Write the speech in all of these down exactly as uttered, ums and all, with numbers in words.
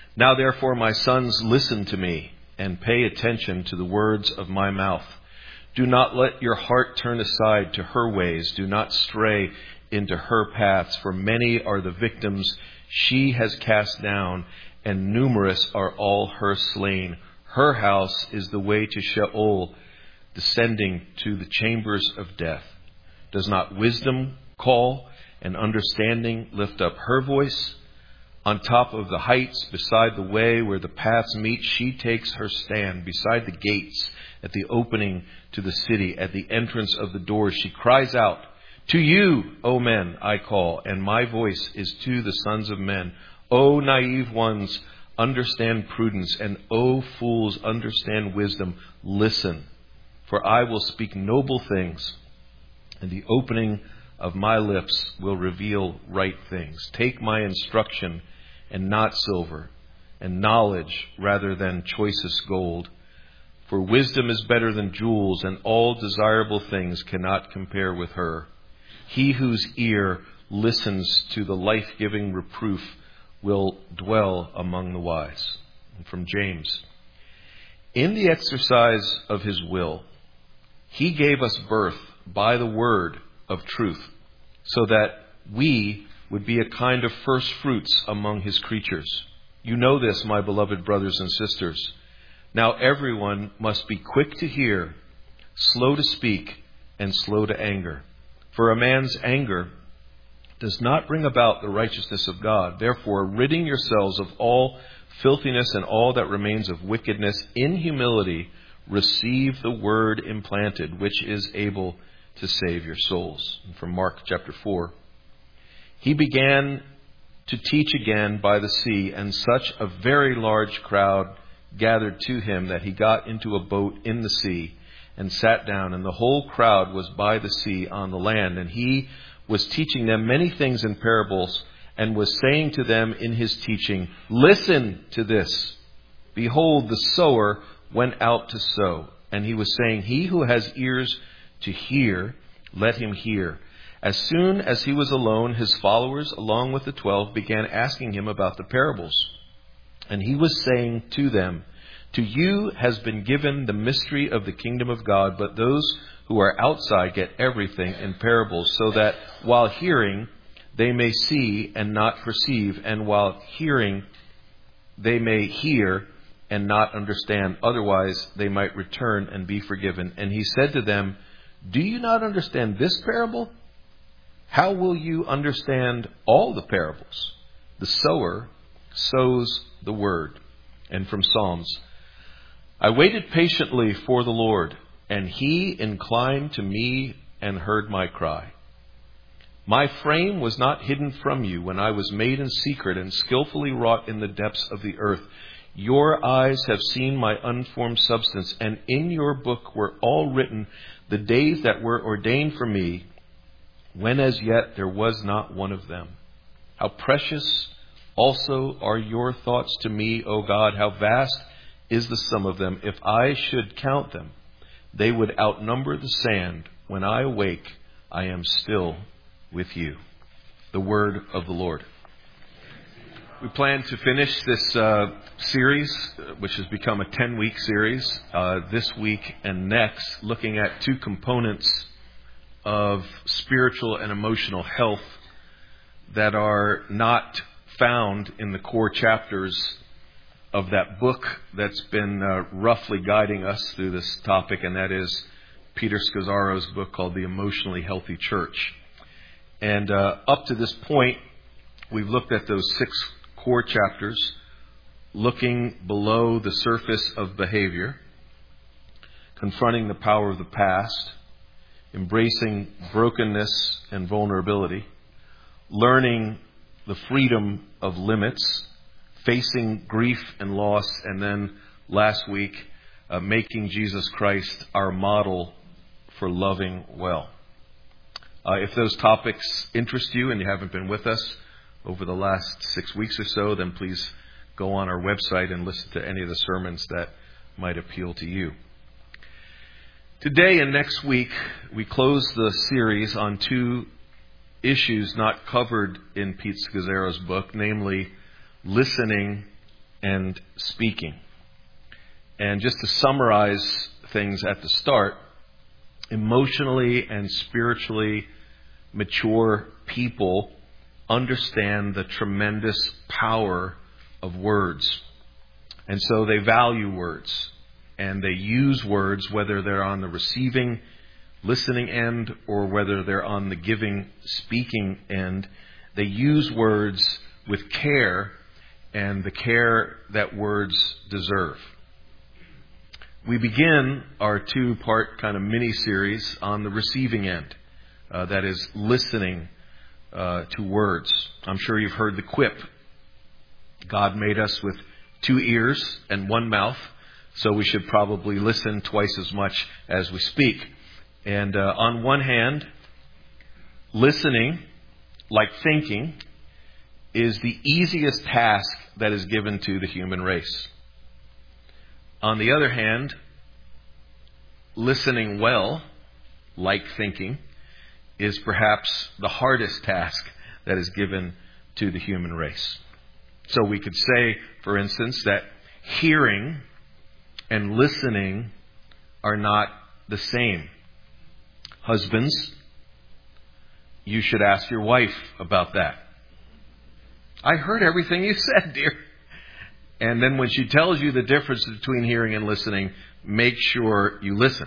Now therefore, my sons, listen to me and pay attention to the words of my mouth. Do not let your heart turn aside to her ways. Do not stray into her paths, for many are the victims she has cast down, and numerous are all her slain. Her house is the way to Sheol, descending to the chambers of death. Does not wisdom call and understanding lift up her voice? On top of the heights, beside the way where the paths meet, she takes her stand. Beside the gates, at the opening to the city, at the entrance of the doors, she cries out, to you, O men, I call, and my voice is to the sons of men. O naive ones, understand prudence, and O fools, understand wisdom. Listen, for I will speak noble things, and the opening of my lips will reveal right things. Take my instruction and not silver, and knowledge rather than choicest gold. For wisdom is better than jewels, and all desirable things cannot compare with her. He whose ear listens to the life-giving reproof will dwell among the wise. And from James, in the exercise of his will, he gave us birth by the word of truth, so that we would be a kind of first fruits among his creatures. You know this, my beloved brothers and sisters. Now everyone must be quick to hear, slow to speak, and slow to anger. For a man's anger does not bring about the righteousness of God. Therefore, ridding yourselves of all filthiness and all that remains of wickedness, in humility receive the word implanted, which is able to save your souls. And from Mark chapter four. He began to teach again by the sea, and such a very large crowd gathered to him that he got into a boat in the sea and sat down, and the whole crowd was by the sea on the land. And he was teaching them many things in parables, and was saying to them in his teaching, listen to this. Behold, the sower went out to sow. And he was saying, he who has ears to hear, let him hear. As soon as he was alone, his followers, along with the twelve, began asking him about the parables. And he was saying to them, to you has been given the mystery of the kingdom of God, but those who are outside get everything in parables, so that while hearing, they may see and not perceive, and while hearing, they may hear and not understand. Otherwise, they might return and be forgiven. And he said to them, do you not understand this parable? How will you understand all the parables? The sower sows the word. And from Psalms, I waited patiently for the Lord, and he inclined to me and heard my cry. My frame was not hidden from you when I was made in secret and skillfully wrought in the depths of the earth. Your eyes have seen my unformed substance, and in your book were all written the days that were ordained for me, when as yet there was not one of them. How precious also are your thoughts to me, O God. How vast is the sum of them. If I should count them, they would outnumber the sand. When I awake, I am still with you. The word of the Lord. We plan to finish this uh, series, which has become a ten-week series, uh, this week and next, looking at two components of spiritual and emotional health that are not found in the core chapters of that book that's been uh, roughly guiding us through this topic, and that is Peter Scazzaro's book called The Emotionally Healthy Church. And uh, up to this point, we've looked at those six core chapters, looking below the surface of behavior, confronting the power of the past, embracing brokenness and vulnerability, learning the freedom of limits, facing grief and loss, and then last week, uh, making Jesus Christ our model for loving well. Uh, if those topics interest you and you haven't been with us over the last six weeks or so, then please go on our website and listen to any of the sermons that might appeal to you. Today and next week, we close the series on two issues not covered in Pete Scazzaro's book, namely listening and speaking. And just to summarize things at the start, emotionally and spiritually mature people understand the tremendous power of words. And so they value words. And they use words whether they're on the receiving, listening end or whether they're on the giving, speaking end. They use words with care and the care that words deserve. We begin our two-part kind of mini-series on the receiving end. Uh, that is listening uh, to words. I'm sure you've heard the quip. God made us with two ears and one mouth, so we should probably listen twice as much as we speak. And uh, on one hand, listening, like thinking, is the easiest task that is given to the human race. On the other hand, listening well, like thinking, is perhaps the hardest task that is given to the human race. So we could say, for instance, that hearing and listening are not the same. Husbands, you should ask your wife about that. I heard everything you said, dear. And then when she tells you the difference between hearing and listening, make sure you listen.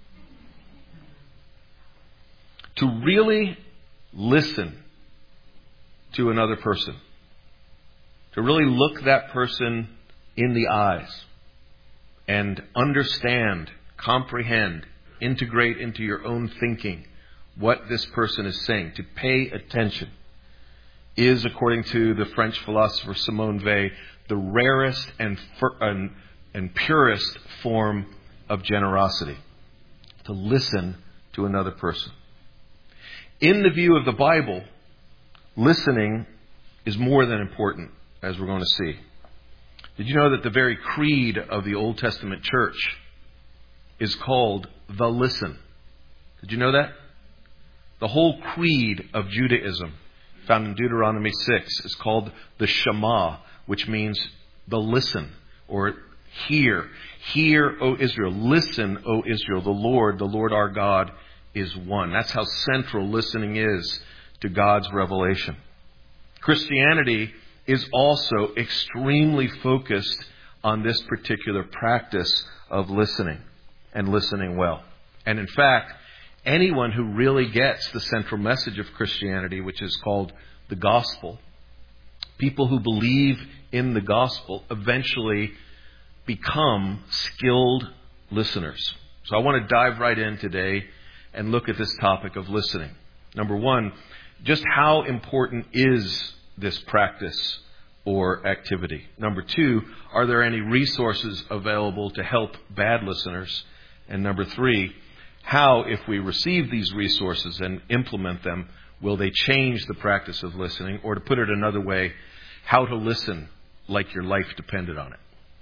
To really listen to another person, to really look that person in the eyes and understand, comprehend, integrate into your own thinking what this person is saying, to pay attention, is, according to the French philosopher Simone Weil, the rarest and, and, and purest form of generosity. To listen to another person. In the view of the Bible, listening is more than important, as we're going to see. Did you know that the very creed of the Old Testament church is called the Listen? Did you know that? The whole creed of Judaism, found in Deuteronomy six, is called the Shema, which means the listen, or hear. Hear, O Israel. Listen, O Israel. The Lord, the Lord our God, is one. That's how central listening is to God's revelation. Christianity is also extremely focused on this particular practice of listening, and listening well. And in fact, anyone who really gets the central message of Christianity, which is called the gospel, people who believe in the gospel eventually become skilled listeners. So I want to dive right in today and look at this topic of listening. Number one, just how important is this practice or activity? Number two, are there any resources available to help bad listeners? And number three, how, if we receive these resources and implement them, will they change the practice of listening? Or to put it another way, how to listen like your life depended on it.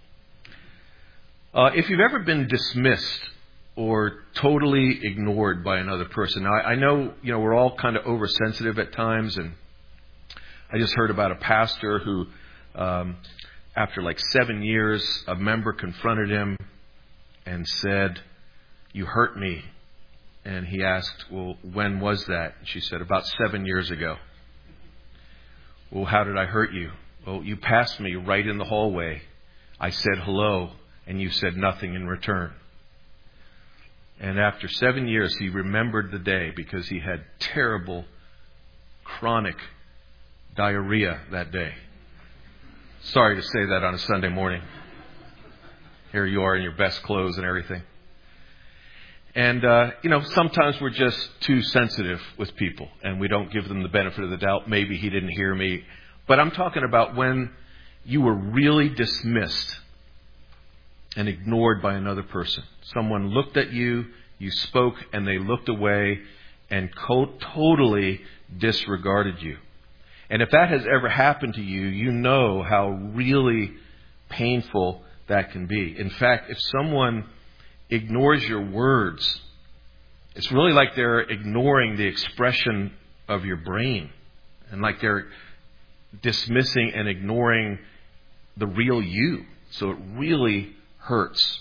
Uh, if you've ever been dismissed or totally ignored by another person. Now, I know, you know, we're all kind of oversensitive at times, and I just heard about a pastor who, um, after like seven years, a member confronted him and said, "You hurt me." And he asked, "Well, when was that?" And she said, "About seven years ago." "Well, how did I hurt you?" "Well, you passed me right in the hallway. I said hello, and you said nothing in return." And after seven years, he remembered the day because he had terrible, chronic diarrhea that day. Sorry to say that on a Sunday morning. Here you are in your best clothes and everything. And, uh, you know, sometimes we're just too sensitive with people and we don't give them the benefit of the doubt. Maybe he didn't hear me. But I'm talking about when you were really dismissed and ignored by another person. Someone looked at you, you spoke, and they looked away and co- totally disregarded you. And if that has ever happened to you, you know how really painful that can be. In fact, if someone ignores your words, it's really like they're ignoring the expression of your brain, and like they're dismissing and ignoring the real you. So it really hurts.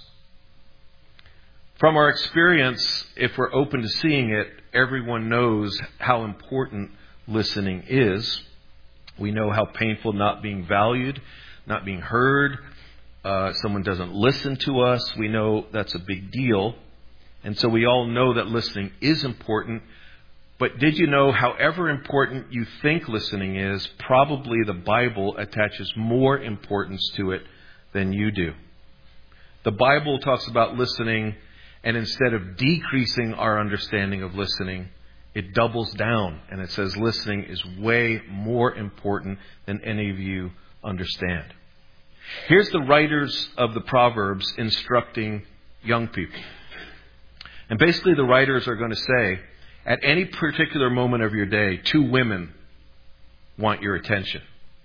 From our experience, if we're open to seeing it, everyone knows how important listening is. We know how painful not being valued, not being heard, uh, someone doesn't listen to us. We know that's a big deal. And so we all know that listening is important. But did you know, however important you think listening is, probably the Bible attaches more importance to it than you do. The Bible talks about listening, and instead of decreasing our understanding of listening, it doubles down, and it says listening is way more important than any of you understand. Here's the writers of the Proverbs instructing young people. And basically the writers are going to say, at any particular moment of your day, two women want your attention.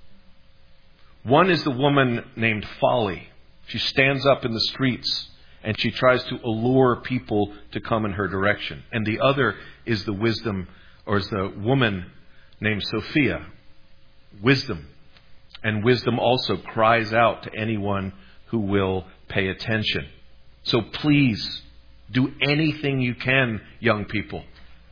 One is the woman named Folly. She stands up in the streets and she tries to allure people to come in her direction. And the other is the wisdom, or is the woman named Sophia. Wisdom. And wisdom also cries out to anyone who will pay attention. So please, do anything you can, young people.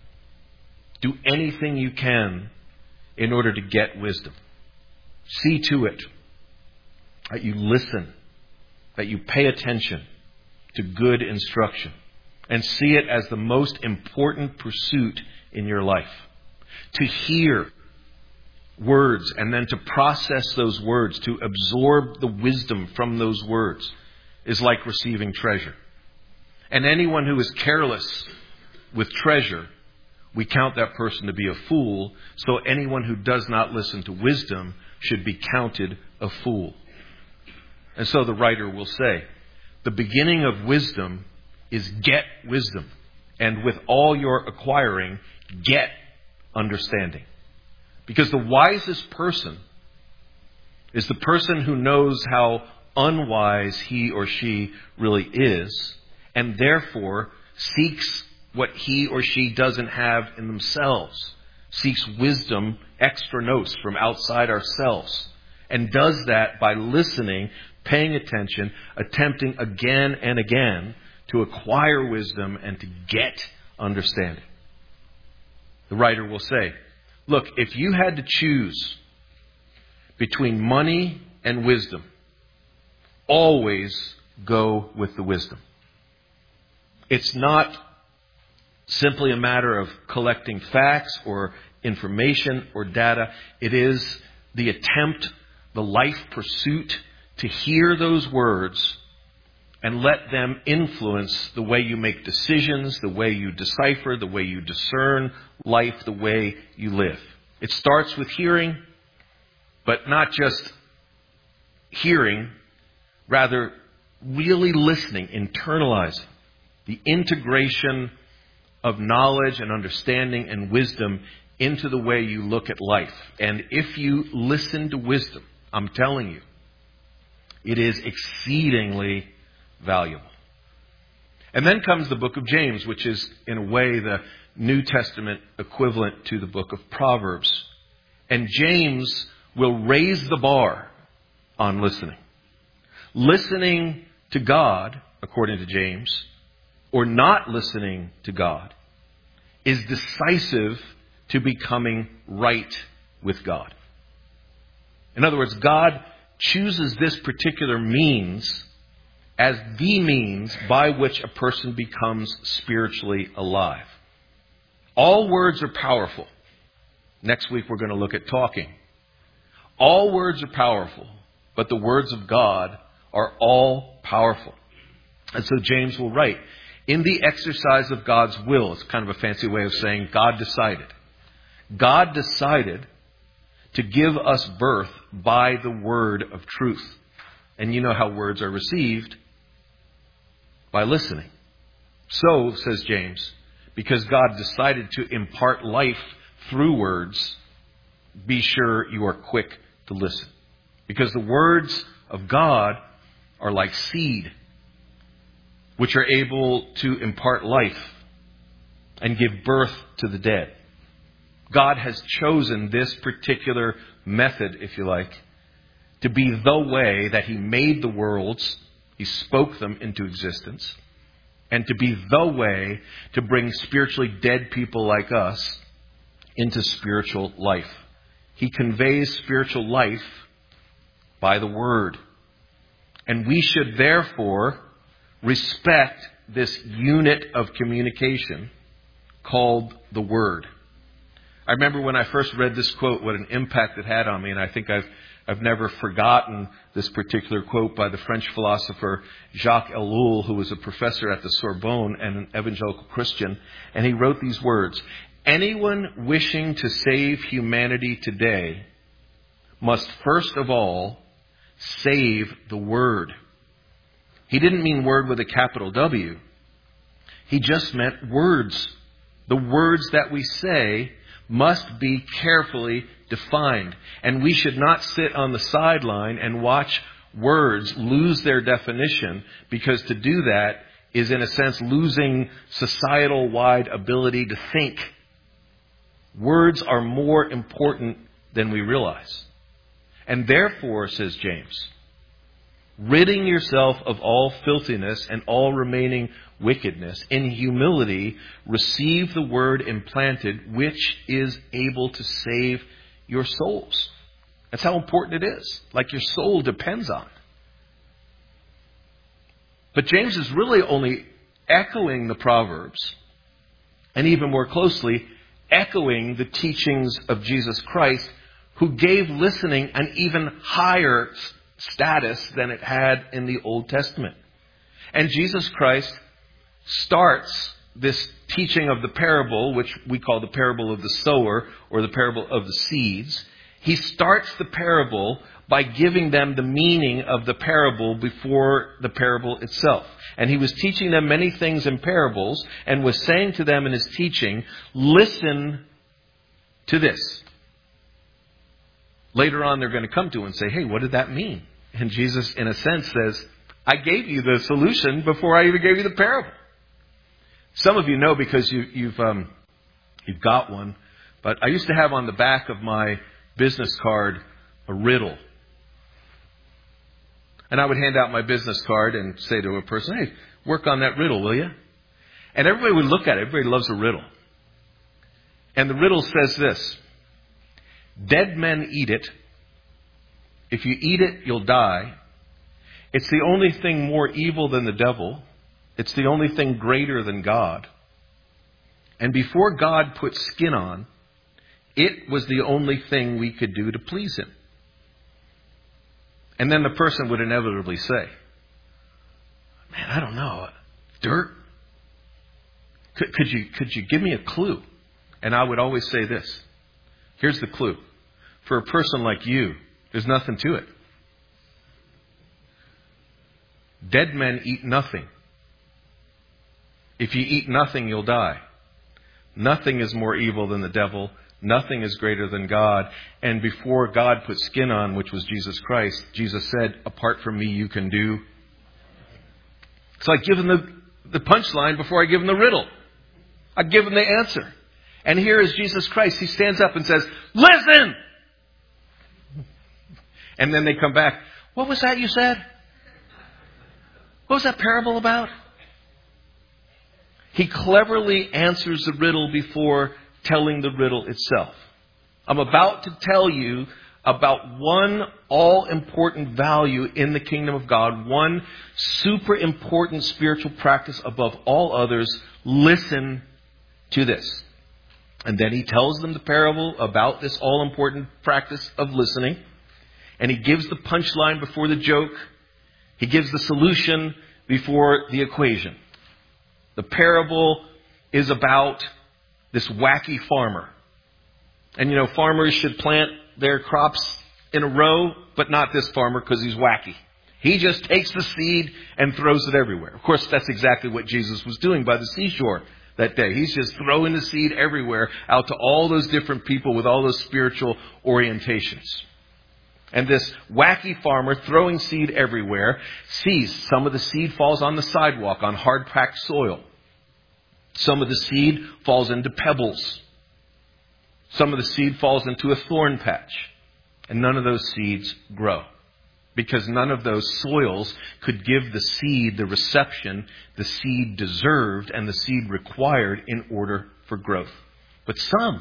Do anything you can in order to get wisdom. See to it that you listen, that you pay attention to good instruction, and see it as the most important pursuit in your life. To hear words and then to process those words, to absorb the wisdom from those words, is like receiving treasure. And anyone who is careless with treasure, we count that person to be a fool. So anyone who does not listen to wisdom should be counted a fool. And so the writer will say, the beginning of wisdom is get wisdom. And with all your acquiring, get understanding. Because the wisest person is the person who knows how unwise he or she really is, and therefore seeks what he or she doesn't have in themselves, seeks wisdom extra nos from outside ourselves, and does that by listening, paying attention, attempting again and again to acquire wisdom and to get understanding. The writer will say, look, if you had to choose between money and wisdom, always go with the wisdom. It's not simply a matter of collecting facts or information or data. It is the attempt, the life pursuit to hear those words and let them influence the way you make decisions, the way you decipher, the way you discern life, the way you live. It starts with hearing, but not just hearing, rather really listening, internalizing the integration of knowledge and understanding and wisdom into the way you look at life. And if you listen to wisdom, I'm telling you, it is exceedingly valuable. And then comes the book of James, which is in a way the New Testament equivalent to the book of Proverbs. And James will raise the bar on listening. Listening to God, according to James, or not listening to God, is decisive to becoming right with God. In other words, God chooses this particular means as the means by which a person becomes spiritually alive. All words are powerful. Next week we're going to look at talking. All words are powerful, but the words of God are all powerful. And so James will write, in the exercise of God's will, it's kind of a fancy way of saying God decided. God decided to give us birth by the word of truth. And you know how words are received? By listening. So, says James, because God decided to impart life through words, be sure you are quick to listen. Because the words of God are like seed, which are able to impart life and give birth to the dead. God has chosen this particular method, if you like, to be the way that he made the worlds, he spoke them into existence, and to be the way to bring spiritually dead people like us into spiritual life. He conveys spiritual life by the Word. And we should therefore respect this unit of communication called the Word. I remember when I first read this quote, what an impact it had on me, and I think I've I've never forgotten this particular quote by the French philosopher Jacques Ellul, who was a professor at the Sorbonne and an evangelical Christian, and he wrote these words: "Anyone wishing to save humanity today must first of all save the Word." He didn't mean word with a capital W. He just meant words. The words that we say must be carefully defined. And we should not sit on the sideline and watch words lose their definition, because to do that is, in a sense, losing societal-wide ability to think. Words are more important than we realize. And therefore, says James, ridding yourself of all filthiness and all remaining wickedness, in humility receive the word implanted, which is able to save your souls. That's how important it is. Like your soul depends on it. But James is really only echoing the Proverbs, and even more closely, echoing the teachings of Jesus Christ, who gave listening an even higher status than it had in the Old Testament. And Jesus Christ starts this teaching of the parable, which we call the parable of the sower or the parable of the seeds. He starts the parable by giving them the meaning of the parable before the parable itself. And he was teaching them many things in parables and was saying to them in his teaching, listen to this. Later on, they're going to come to him and say, hey, what did that mean? And Jesus, in a sense, says, I gave you the solution before I even gave you the parable. Some of you know because you, you've um, you've got one. But I used to have on the back of my business card a riddle. And I would hand out my business card and say to a person, hey, work on that riddle, will you? And everybody would look at it. Everybody loves a riddle. And the riddle says this: dead men eat it. If you eat it, you'll die. It's the only thing more evil than the devil. It's the only thing greater than God. And before God put skin on, it was the only thing we could do to please him. And then the person would inevitably say, man, I don't know. Dirt? Could, could you, could you give me a clue? And I would always say this. Here's the clue. For a person like you, there's nothing to it. Dead men eat nothing. If you eat nothing, you'll die. Nothing is more evil than the devil. Nothing is greater than God. And before God put skin on, which was Jesus Christ, Jesus said, apart from me, you can do. It's like giving the, the punchline before I give him the riddle. I give him the answer. And here is Jesus Christ. He stands up and says, listen! And then they come back. What was that you said? What was that parable about? He cleverly answers the riddle before telling the riddle itself. I'm about to tell you about one all-important value in the kingdom of God, one super important spiritual practice above all others. Listen to this. And then he tells them the parable about this all-important practice of listening. And he gives the punchline before the joke. He gives the solution before the equation. The parable is about this wacky farmer. And, you know, farmers should plant their crops in a row, but not this farmer because he's wacky. He just takes the seed and throws it everywhere. Of course, that's exactly what Jesus was doing by the seashore that day. He's just throwing the seed everywhere out to all those different people with all those spiritual orientations. And this wacky farmer throwing seed everywhere sees some of the seed falls on the sidewalk on hard-packed soil. Some of the seed falls into pebbles. Some of the seed falls into a thorn patch. And none of those seeds grow. because none of those soils could give the seed the reception the seed deserved and the seed required in order for growth. But some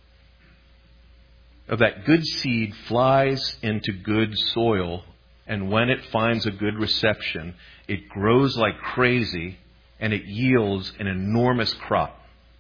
of that good seed flies into good soil, and when it finds a good reception, it grows like crazy and it yields an enormous crop.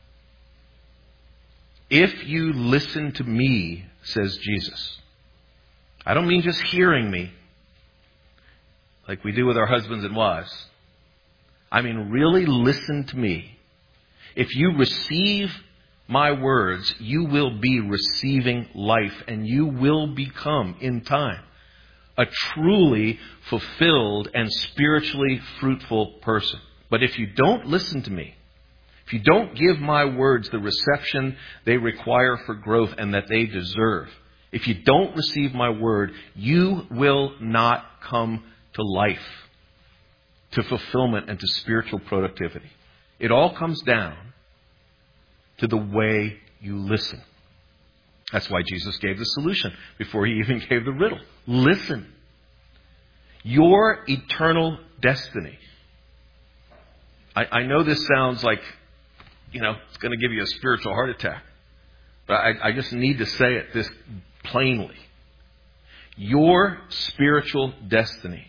If you listen to me, says Jesus, I don't mean just hearing me, like we do with our husbands and wives. I mean really listen to me. If you receive my words, you will be receiving life, and you will become, in time, a truly fulfilled and spiritually fruitful person. But if you don't listen to me, if you don't give my words the reception they require for growth and that they deserve, if you don't receive my word, you will not come to life, to fulfillment, and to spiritual productivity. It all comes down to the way you listen. That's why Jesus gave the solution before he even gave the riddle. Listen. Your eternal destiny. I, I know this sounds like, you know, it's going to give you a spiritual heart attack. But I, I just need to say it this plainly. Your spiritual destiny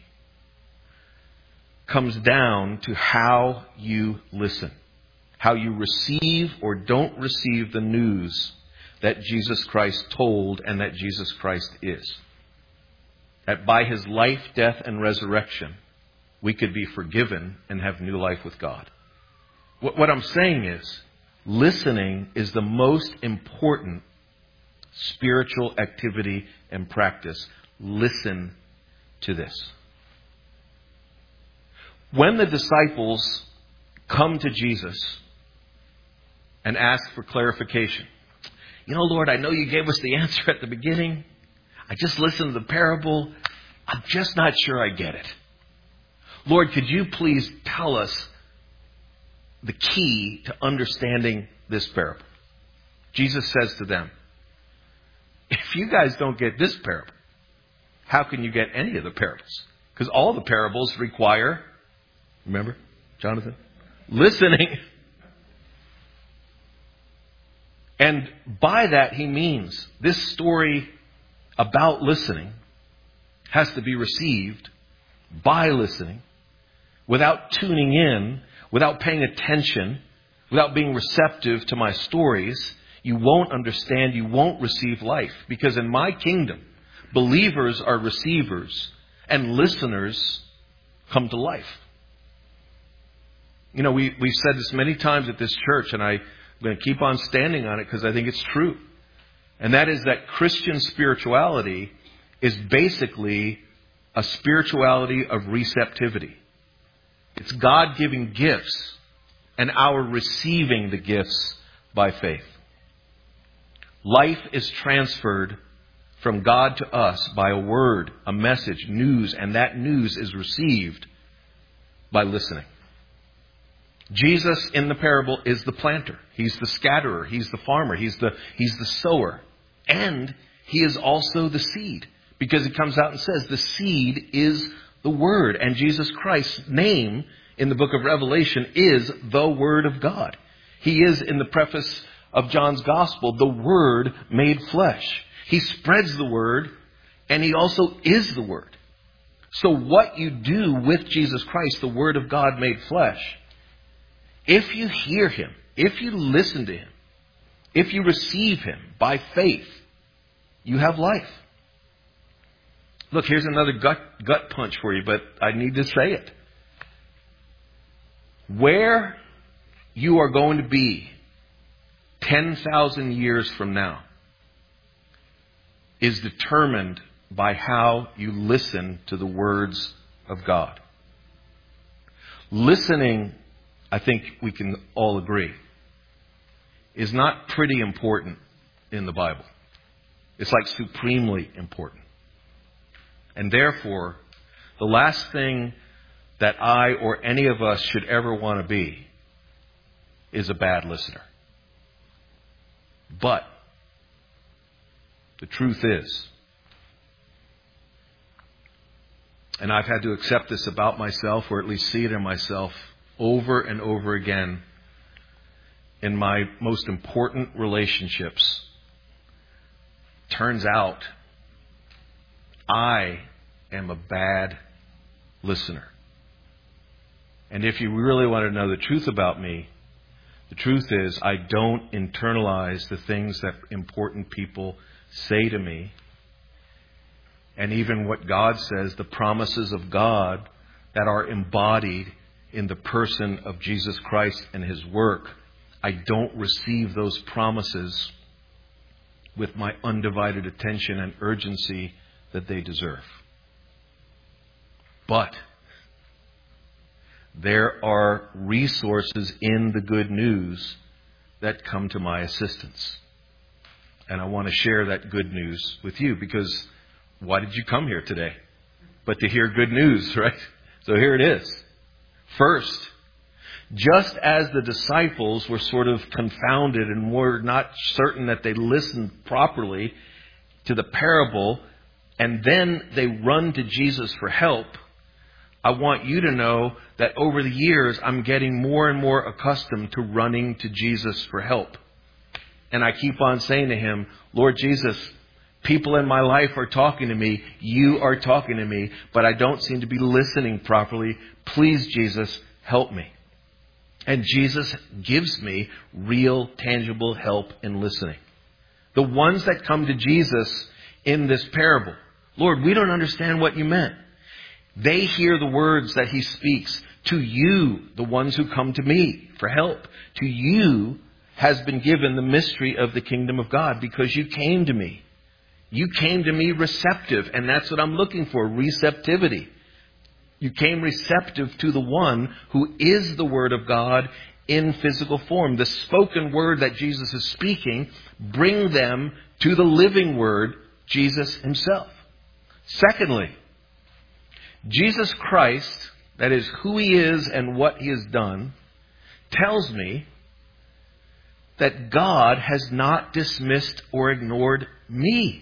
comes down to how you listen. How you receive or don't receive the news that Jesus Christ told and that Jesus Christ is. That by his life, death, and resurrection, we could be forgiven and have new life with God. What, what I'm saying is, listening is the most important spiritual activity and practice. Listen to this. When the disciples come to Jesus and ask for clarification, you know, Lord, I know you gave us the answer at the beginning. I just listened to the parable. I'm just not sure I get it. Lord, could you please tell us the key to understanding this parable? Jesus says to them, if you guys don't get this parable, how can you get any of the parables? Because all the parables require, remember, Jonathan? Listening. And by that he means this story about listening has to be received by listening, without tuning in, without paying attention, without being receptive to my stories. You won't understand, you won't receive life. Because in my kingdom, believers are receivers and listeners come to life. You know, we, we've said this many times at this church, and I, I'm going to keep on standing on it because I think it's true. And that is that Christian spirituality is basically a spirituality of receptivity. It's God giving gifts and our receiving the gifts by faith. Life is transferred from God to us by a word, a message, news, and that news is received by listening. Jesus in the parable is the planter. He's the scatterer. He's the farmer. He's the, he's the sower. And he is also the seed. Because he comes out and says the seed is the Word. And Jesus Christ's name in the book of Revelation is the Word of God. He is, in the preface of John's Gospel, the Word made flesh. He spreads the Word, and he also is the Word. So what you do with Jesus Christ, the Word of God made flesh, if you hear him, if you listen to him, if you receive him by faith, you have life. Look, here's another gut, gut punch for you, but I need to say it. Where you are going to be ten thousand years from now is determined by how you listen to the words of God. Listening, I think we can all agree, is not pretty important in the Bible. It's like supremely important. And therefore, the last thing that I or any of us should ever want to be is a bad listener. But the truth is, And I've had to accept this about myself, or at least see it in myself, over and over again in my most important relationships. Turns out, I am a bad listener. And if you really want to know the truth about me, the truth is I don't internalize the things that important people say to me. And even what God says, the promises of God that are embodied in the person of Jesus Christ and His work, I don't receive those promises with my undivided attention and urgency that they deserve. But there are resources in the good news that come to my assistance. And I want to share that good news with you, because why did you come here today? But to hear good news, right? So here it is. First, just as the disciples were sort of confounded and were not certain that they listened properly to the parable, and then they run to Jesus for help, I want you to know that over the years, I'm getting more and more accustomed to running to Jesus for help. And I keep on saying to Him, Lord Jesus, people in my life are talking to me. You are talking to me, but I don't seem to be listening properly. Please, Jesus, help me. And Jesus gives me real, tangible help in listening. The ones that come to Jesus in this parable, Lord, we don't understand what you meant. They hear the words that He speaks. To you, the ones who come to me for help, to you has been given the mystery of the kingdom of God, because you came to me. You came to me receptive, and that's what I'm looking for, receptivity. You came receptive to the one who is the Word of God in physical form. The spoken word that Jesus is speaking, bring them to the living Word, Jesus Himself. Secondly, Jesus Christ, that is who He is and what He has done, tells me that God has not dismissed or ignored me.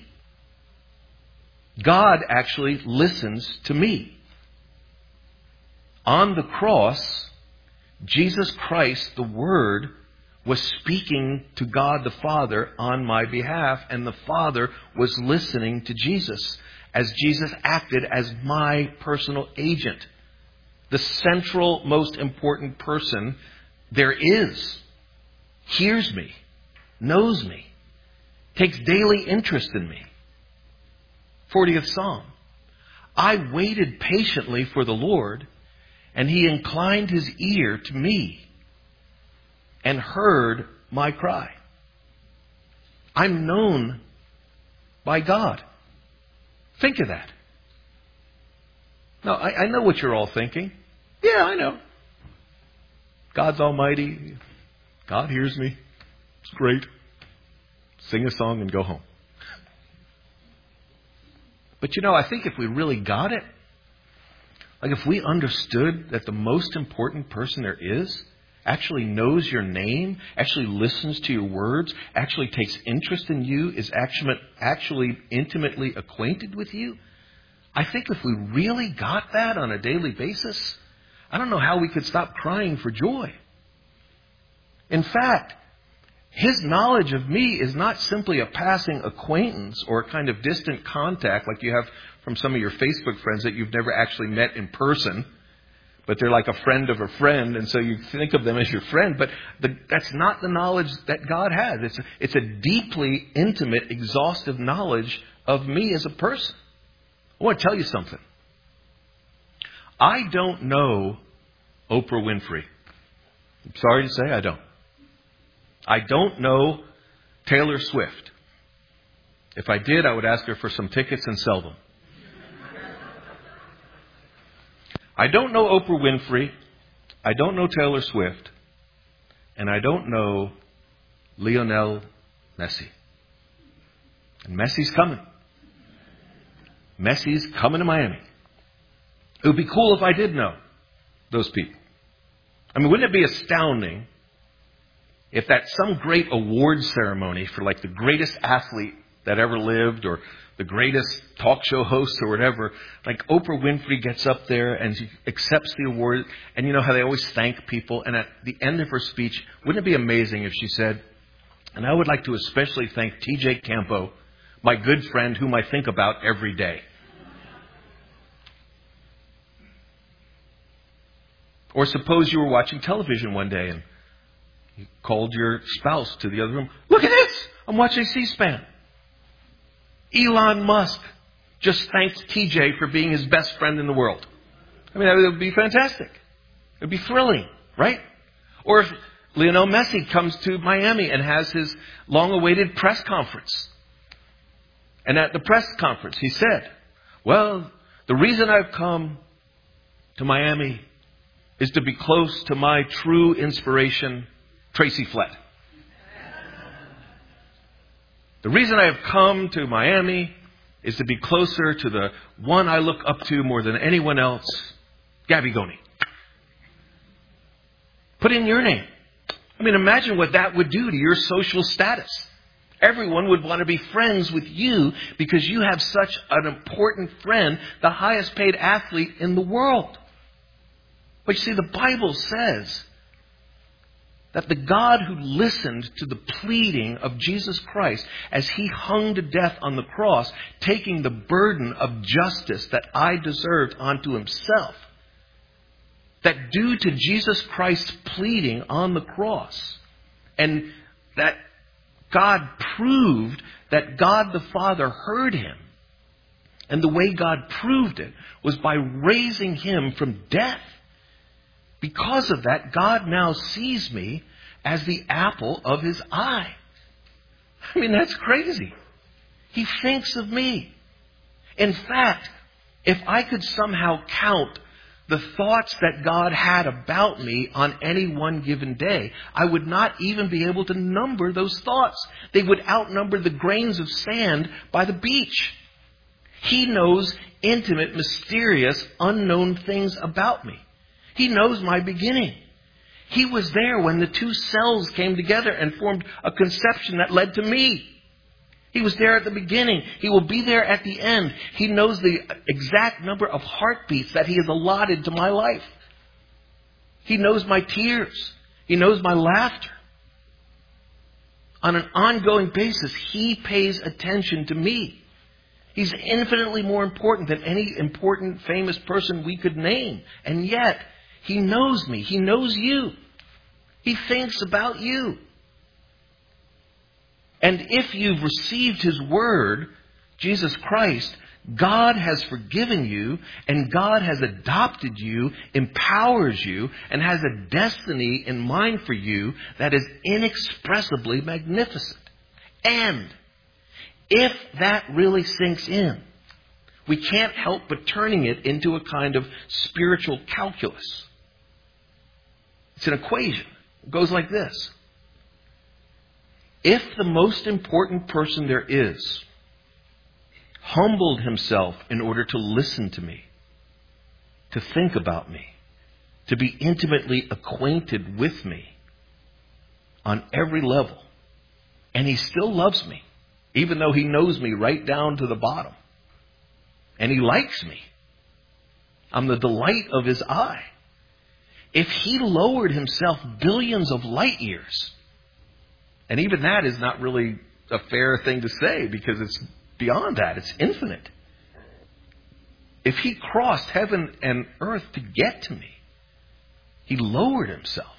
God actually listens to me. On the cross, Jesus Christ, the Word, was speaking to God the Father on my behalf, and the Father was listening to Jesus as Jesus acted as my personal agent. The central, most important person there is, hears me, knows me, takes daily interest in me. fortieth Psalm. I waited patiently for the Lord, and He inclined His ear to me and heard my cry. I'm known by God. Think of that. Now, I, I know what you're all thinking. Yeah, I know. God's almighty. God hears me. It's great. Sing a song and go home. But you know, I think if we really got it, like if we understood that the most important person there is actually knows your name, actually listens to your words, actually takes interest in you, is actually, actually intimately acquainted with you, I think if we really got that on a daily basis, I don't know how we could stop crying for joy. In fact, His knowledge of me is not simply a passing acquaintance or a kind of distant contact like you have from some of your Facebook friends that you've never actually met in person, but they're like a friend of a friend, and so you think of them as your friend. But the, that's not the knowledge that God has. It's a, it's a deeply intimate, exhaustive knowledge of me as a person. I want to tell you something. I don't know Oprah Winfrey. I'm sorry to say I don't. I don't know Taylor Swift. If I did, I would ask her for some tickets and sell them. I don't know Oprah Winfrey. I don't know Taylor Swift. And I don't know Lionel Messi. And Messi's coming. Messi's coming to Miami. It would be cool if I did know those people. I mean, wouldn't it be astounding if that some great award ceremony for like the greatest athlete that ever lived, or the greatest talk show hosts or whatever. Like Oprah Winfrey gets up there and she accepts the award. And you know how they always thank people. And at the end of her speech, wouldn't it be amazing if she said, and I would like to especially thank T J Campo, my good friend whom I think about every day. Or suppose you were watching television one day and you called your spouse to the other room. Look at this! I'm watching C-SPAN. Elon Musk just thanked T J for being his best friend in the world. I mean, that would be fantastic. It would be thrilling, right? Or if Lionel Messi comes to Miami and has his long-awaited press conference. And at the press conference, he said, well, the reason I've come to Miami is to be close to my true inspiration, Tracy Flett. The reason I have come to Miami is to be closer to the one I look up to more than anyone else, Gabby Goni. Put in your name. I mean, imagine what that would do to your social status. Everyone would want to be friends with you because you have such an important friend, the highest paid athlete in the world. But you see, the Bible says that the God who listened to the pleading of Jesus Christ as he hung to death on the cross, taking the burden of justice that I deserved onto himself, that due to Jesus Christ's pleading on the cross, and that God proved that God the Father heard him, and the way God proved it was by raising him from death. Because of that, God now sees me as the apple of his eye. I mean, that's crazy. He thinks of me. In fact, if I could somehow count the thoughts that God had about me on any one given day, I would not even be able to number those thoughts. They would outnumber the grains of sand by the beach. He knows intimate, mysterious, unknown things about me. He knows my beginning. He was there when the two cells came together and formed a conception that led to me. He was there at the beginning. He will be there at the end. He knows the exact number of heartbeats that he has allotted to my life. He knows my tears. He knows my laughter. On an ongoing basis, he pays attention to me. He's infinitely more important than any important, famous person we could name. And yet, he knows me. He knows you. He thinks about you. And if you've received his word, Jesus Christ, God has forgiven you, and God has adopted you, empowers you, and has a destiny in mind for you that is inexpressibly magnificent. And if that really sinks in, we can't help but turning it into a kind of spiritual calculus. It's an equation. It goes like this. If the most important person there is humbled himself in order to listen to me, to think about me, to be intimately acquainted with me on every level, and he still loves me, even though he knows me right down to the bottom, and he likes me, I'm the delight of his eye. If he lowered himself billions of light years, and even that is not really a fair thing to say because it's beyond that, it's infinite. If he crossed heaven and earth to get to me, he lowered himself.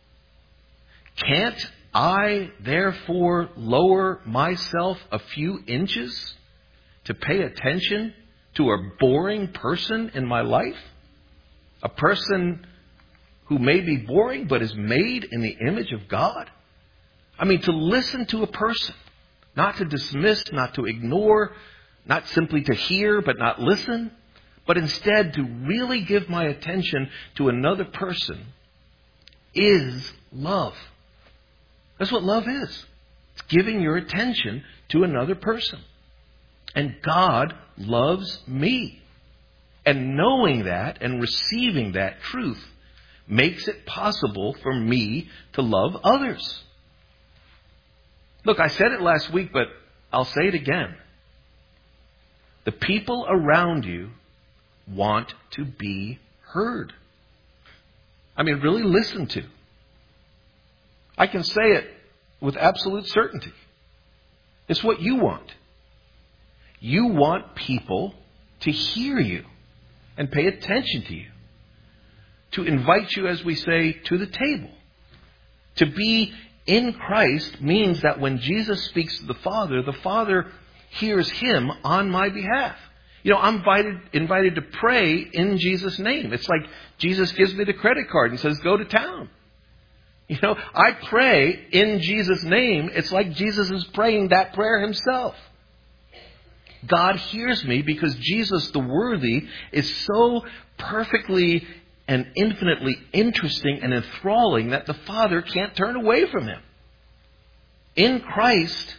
Can't I therefore lower myself a few inches to pay attention to a boring person in my life? A person who may be boring but is made in the image of God? I mean, to listen to a person, not to dismiss, not to ignore, not simply to hear but not listen, but instead to really give my attention to another person is love. That's what love is. It's giving your attention to another person. And God loves me. And knowing that and receiving that truth makes it possible for me to love others. Look, I said it last week, but I'll say it again. The people around you want to be heard. I mean, really listen to. I can say it with absolute certainty. It's what you want. You want people to hear you and pay attention to you. To invite you, as we say, to the table. To be in Christ means that when Jesus speaks to the Father, the Father hears Him on my behalf. You know, I'm invited, invited to pray in Jesus' name. It's like Jesus gives me the credit card and says, go to town. You know, I pray in Jesus' name. It's like Jesus is praying that prayer Himself. God hears me because Jesus, the worthy, is so perfectly and infinitely interesting and enthralling that the Father can't turn away from Him. In Christ,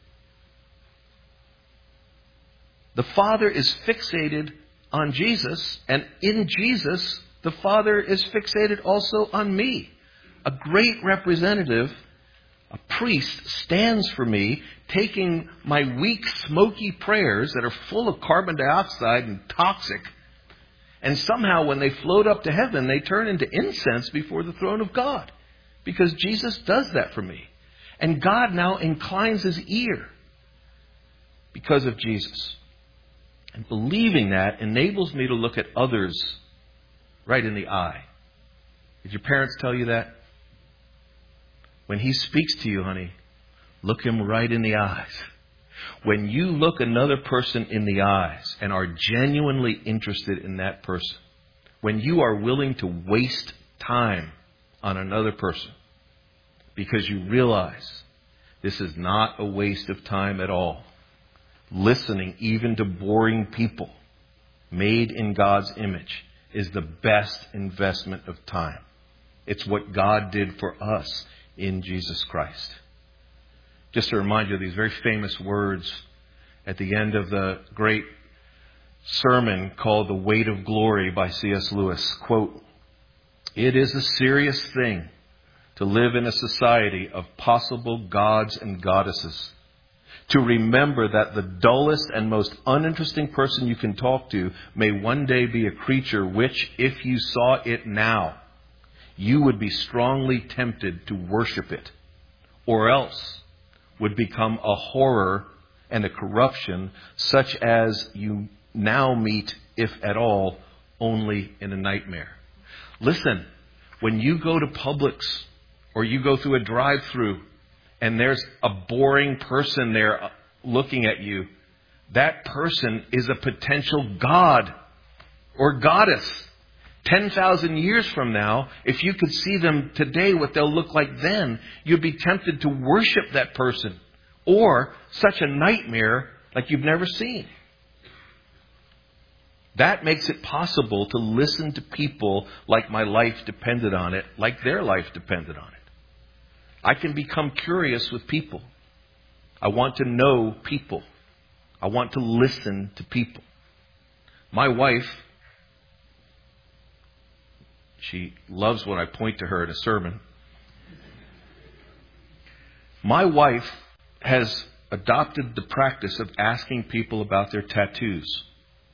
the Father is fixated on Jesus, and in Jesus, the Father is fixated also on me. A great representative, a priest, stands for me, taking my weak, smoky prayers that are full of carbon dioxide and toxic, and somehow when they float up to heaven, they turn into incense before the throne of God. Because Jesus does that for me. And God now inclines His ear because of Jesus. And believing that enables me to look at others right in the eye. Did your parents tell you that? When He speaks to you, honey, look Him right in the eyes. When you look another person in the eyes and are genuinely interested in that person, when you are willing to waste time on another person because you realize this is not a waste of time at all, listening even to boring people made in God's image is the best investment of time. It's what God did for us in Jesus Christ. Just to remind you of these very famous words at the end of the great sermon called The Weight of Glory by C S Lewis. Quote, "It is a serious thing to live in a society of possible gods and goddesses. To remember that the dullest and most uninteresting person you can talk to may one day be a creature which, if you saw it now, you would be strongly tempted to worship it, or else would become a horror and a corruption such as you now meet, if at all, only in a nightmare." Listen, when you go to Publix or you go through a drive-thru and there's a boring person there looking at you, that person is a potential god or goddess. ten thousand years from now, if you could see them today, what they'll look like then, you'd be tempted to worship that person. Or such a nightmare like you've never seen. That makes it possible to listen to people like my life depended on it, like their life depended on it. I can become curious with people. I want to know people. I want to listen to people. My wife, she loves when I point to her in a sermon. My wife has adopted the practice of asking people about their tattoos.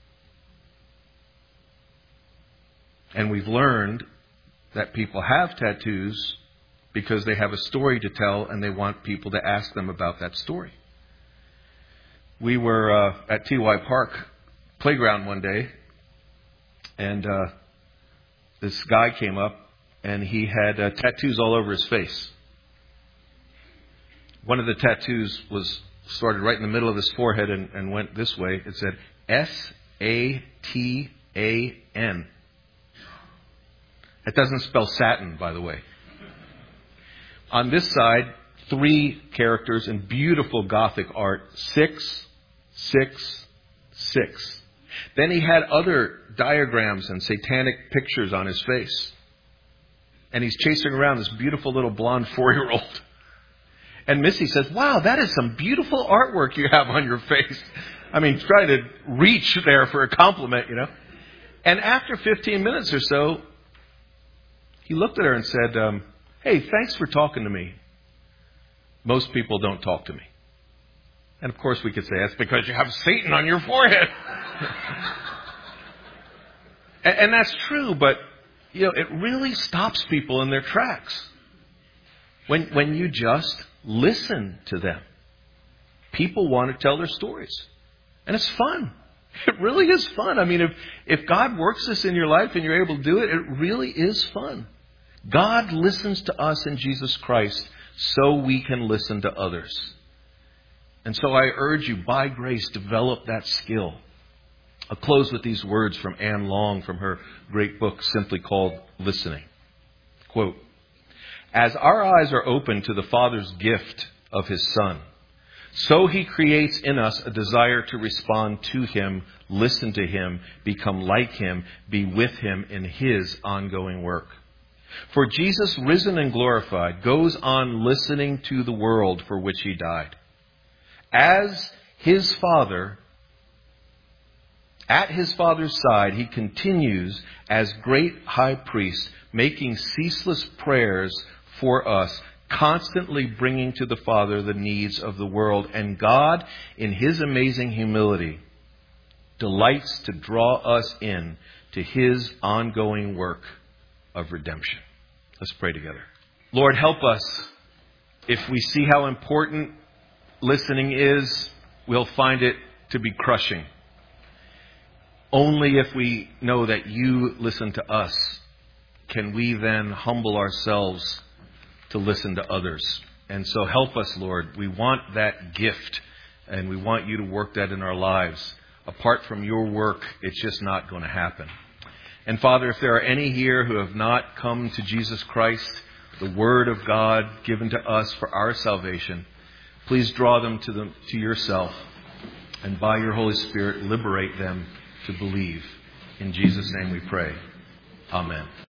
And we've learned that people have tattoos because they have a story to tell and they want people to ask them about that story. We were uh, at T Y Park playground one day, and uh, this guy came up and he had uh, tattoos all over his face. One of the tattoos was started right in the middle of his forehead and, and went this way. It said S A T A N. It doesn't spell satin, by the way. On this side, three characters in beautiful Gothic art. Six, six, six. Then he had other diagrams and satanic pictures on his face. And he's chasing around this beautiful little blonde four-year-old. And Missy says, "Wow, that is some beautiful artwork you have on your face." I mean, trying to reach there for a compliment, you know. And after fifteen minutes or so, he looked at her and said, um, "Hey, thanks for talking to me. Most people don't talk to me." And of course we could say, that's because you have Satan on your forehead. and, and that's true, but you know, it really stops people in their tracks. When, when you just listen to them. People want to tell their stories. And it's fun. It really is fun. I mean, if, if God works this in your life and you're able to do it, it really is fun. God listens to us in Jesus Christ so we can listen to others. And so I urge you, by grace, develop that skill. I'll close with these words from Anne Long from her great book simply called Listening. Quote, "As our eyes are open to the Father's gift of His Son, so He creates in us a desire to respond to Him, listen to Him, become like Him, be with Him in His ongoing work. For Jesus, risen and glorified, goes on listening to the world for which He died. As His Father, at His Father's side, He continues as great high priest, making ceaseless prayers for us, constantly bringing to the Father the needs of the world. And God, in His amazing humility, delights to draw us in to His ongoing work of redemption." Let's pray together. Lord, help us. If we see how important listening is, we'll find it to be crushing. Only if we know that You listen to us can we then humble ourselves to listen to others. And so help us, Lord. We want that gift, and we want You to work that in our lives. Apart from Your work, it's just not going to happen. And Father, if there are any here who have not come to Jesus Christ, the Word of God given to us for our salvation, please draw them to them to Yourself, and by Your Holy Spirit, liberate them to believe. In Jesus' name we pray. Amen.